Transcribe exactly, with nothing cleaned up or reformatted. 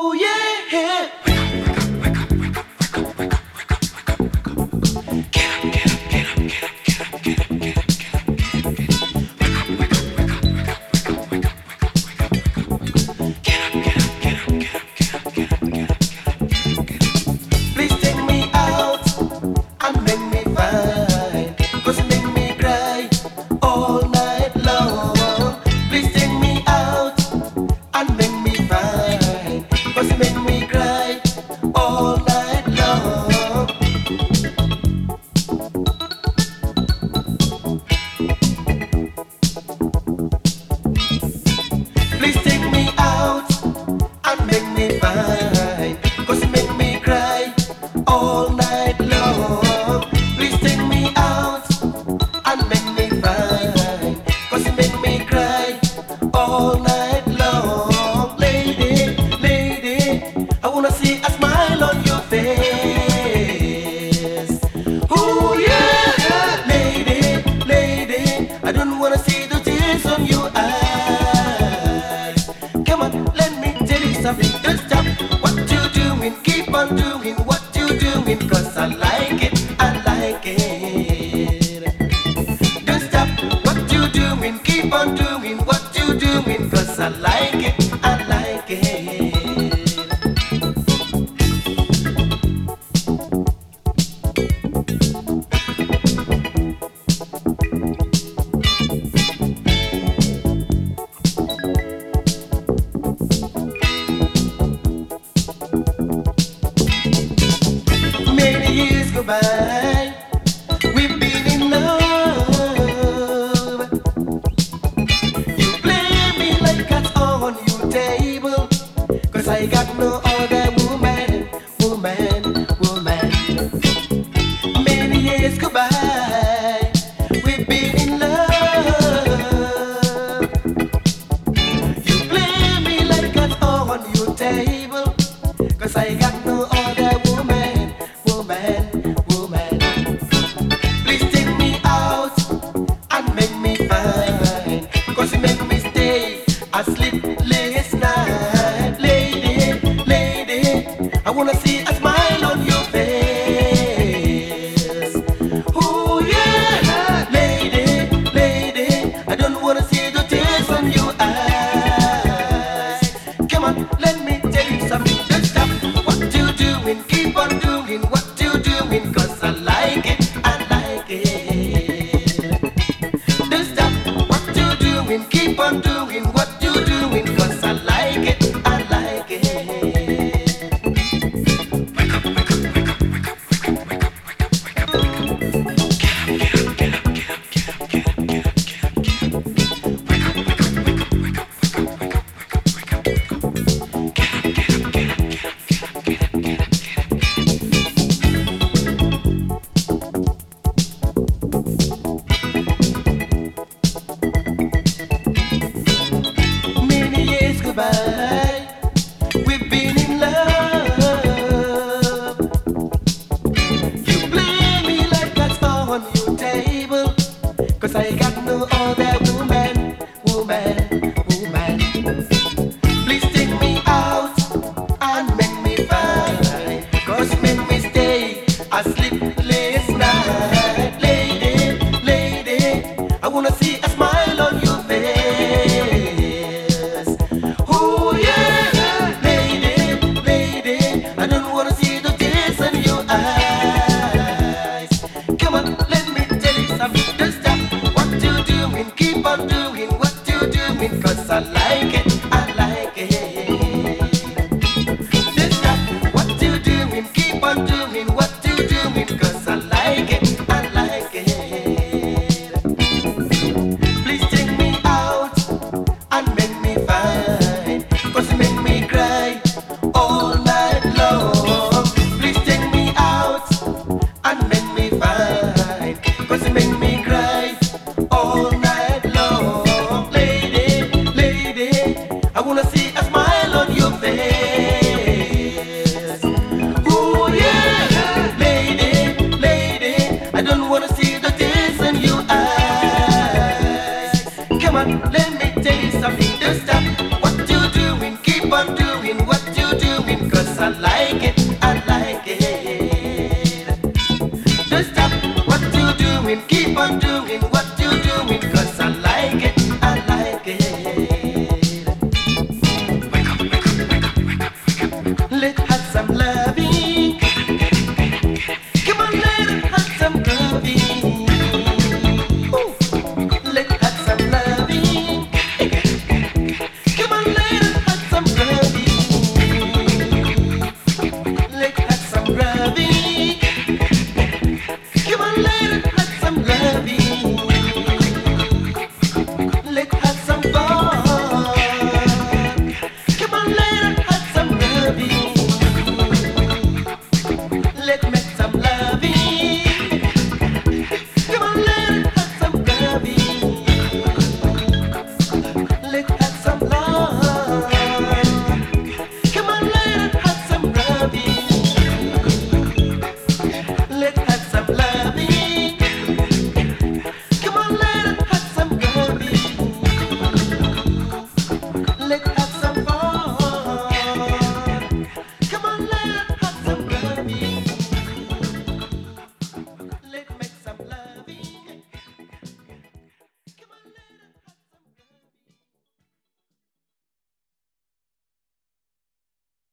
Ooh yeah. Please take me out and make me fine, 'cause you make me cry all night long. Please take me out and make me fine, 'cause you make me cry all night long. Please take me out and make me fine, 'cause you make me cry all night long. Please take me out and make me fine, 'cause you make me cry all night long. Lady, lady, I wanna see a smile on your face. Oh yeah, lady, lady, I don't wanna see the tears on your eyes. Come on, let me tell you something. Don't stop what you doing, keep on doing what you doing, 'cause I like it, I like it. Don't stop what you doing, keep on doing what you doing, 'cause I like it, I like it. Many years go by, we've been in love. You play me like cats on your table, 'cause I got no other woman, woman, woman. Many years go by, we've been in love. You play me like cats on your table, 'cause I got no other woman, woman, woman. Please take me out and make me fine, 'cause you make me stay asleep last night. Lady, lady, I wanna see a